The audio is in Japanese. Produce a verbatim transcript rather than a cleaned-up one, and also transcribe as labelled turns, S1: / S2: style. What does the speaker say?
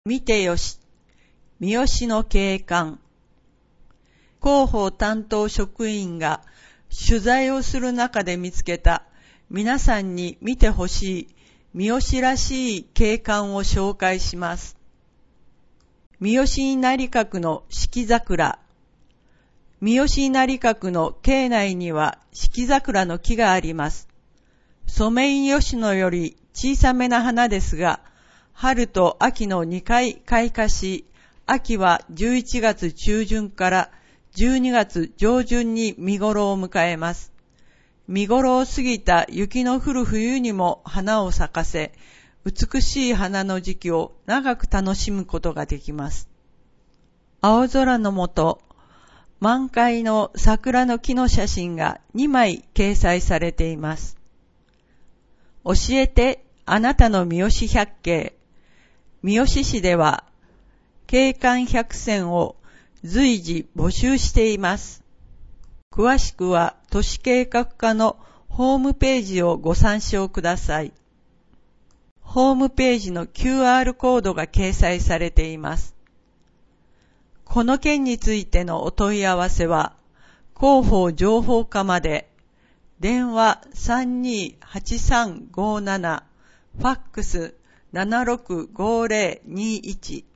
S1: 見てよし、三好の景観。広報担当職員が取材をする中で見つけた皆さんに見てほしい三好らしい景観を紹介します。三好稲荷閣の四季桜。三好稲荷閣の境内には四季桜の木があります。ソメイヨシノより小さめな花ですが、春と秋のにかい開花し、秋はじゅういちがつ中旬からじゅうにがつ上旬に見頃を迎えます。見頃を過ぎた雪の降る冬にも花を咲かせ、美しい花の時期を長く楽しむことができます。青空の下、満開の桜の木の写真がにまい掲載されています。教えてあなたの三好百景。三好市では景観百選を随時募集しています。詳しくは都市計画課のホームページをご参照ください。ホームページの キューアール コードが掲載されています。この件についてのお問い合わせは広報情報課まで。電話 さんにーはちさんごーなな、ファックス ななろくごーぜろにーいち